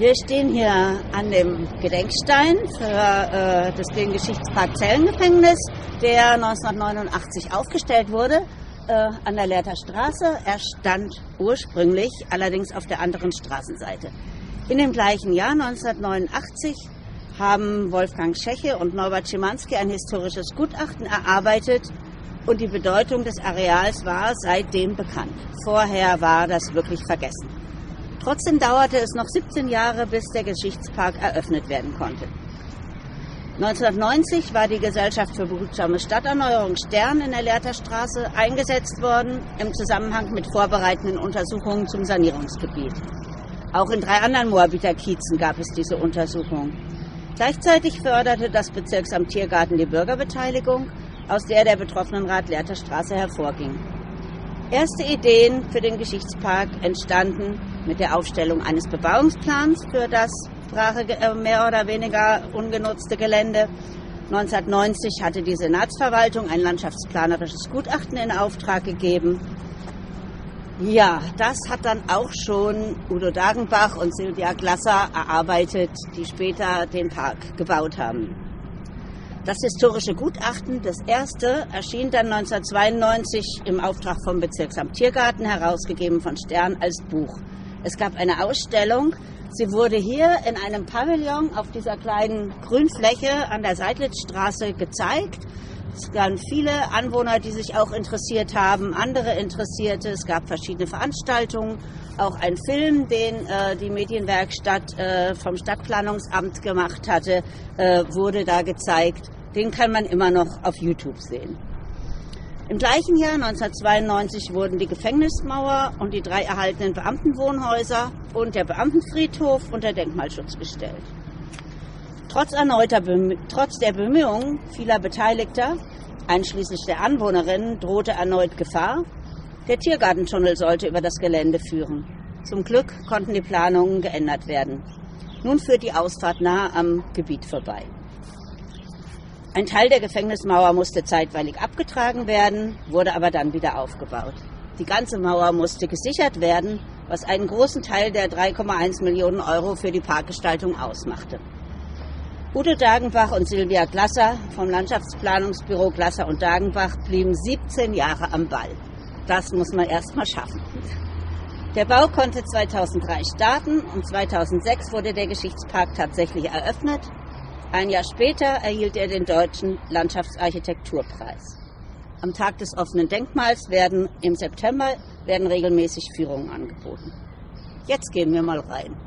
Wir stehen hier an dem Gedenkstein für den Geschichtspark Zellengefängnis, der 1989 aufgestellt wurde an der Lehrter Straße. Er stand ursprünglich allerdings auf der anderen Straßenseite. In dem gleichen Jahr, 1989, haben Wolfgang Scheche und Norbert Schimanski ein historisches Gutachten erarbeitet und die Bedeutung des Areals war seitdem bekannt. Vorher war das wirklich vergessen. Trotzdem dauerte es noch 17 Jahre, bis der Geschichtspark eröffnet werden konnte. 1990 war die Gesellschaft für behutsame Stadterneuerung Stern in der Lehrter Straße eingesetzt worden, im Zusammenhang mit vorbereitenden Untersuchungen zum Sanierungsgebiet. Auch in 3 anderen Moabiter Kiezen gab es diese Untersuchungen. Gleichzeitig förderte das Bezirksamt Tiergarten die Bürgerbeteiligung, aus der der Betroffenenrat Lehrter Straße hervorging. Erste Ideen für den Geschichtspark entstanden mit der Aufstellung eines Bebauungsplans für das mehr oder weniger ungenutzte Gelände. 1990 hatte die Senatsverwaltung ein landschaftsplanerisches Gutachten in Auftrag gegeben. Ja, das hat dann auch schon Udo Dagenbach und Sylvia Glasser erarbeitet, die später den Park gebaut haben. Das historische Gutachten, das erste, erschien dann 1992 im Auftrag vom Bezirksamt Tiergarten, herausgegeben von Stern als Buch. Es gab eine Ausstellung, sie wurde hier in einem Pavillon auf dieser kleinen Grünfläche an der Seidlitzstraße gezeigt. Es waren viele Anwohner, die sich auch interessiert haben, andere Interessierte. Es gab verschiedene Veranstaltungen, auch ein Film, den die Medienwerkstatt vom Stadtplanungsamt gemacht hatte, wurde da gezeigt. Den kann man immer noch auf YouTube sehen. Im gleichen Jahr, 1992, wurden die Gefängnismauer und die 3 erhaltenen Beamtenwohnhäuser und der Beamtenfriedhof unter Denkmalschutz gestellt. Trotz der Bemühungen vieler Beteiligter, einschließlich der Anwohnerinnen, drohte erneut Gefahr. Der Tiergartentunnel sollte über das Gelände führen. Zum Glück konnten die Planungen geändert werden. Nun führt die Ausfahrt nahe am Gebiet vorbei. Ein Teil der Gefängnismauer musste zeitweilig abgetragen werden, wurde aber dann wieder aufgebaut. Die ganze Mauer musste gesichert werden, was einen großen Teil der 3,1 Millionen Euro für die Parkgestaltung ausmachte. Udo Dagenbach und Sylvia Glasser vom Landschaftsplanungsbüro Glasser und Dagenbach blieben 17 Jahre am Ball. Das muss man erst mal schaffen. Der Bau konnte 2003 starten und 2006 wurde der Geschichtspark tatsächlich eröffnet. Ein Jahr später erhielt er den Deutschen Landschaftsarchitekturpreis. Am Tag des offenen Denkmals im September regelmäßig Führungen angeboten. Jetzt gehen wir mal rein.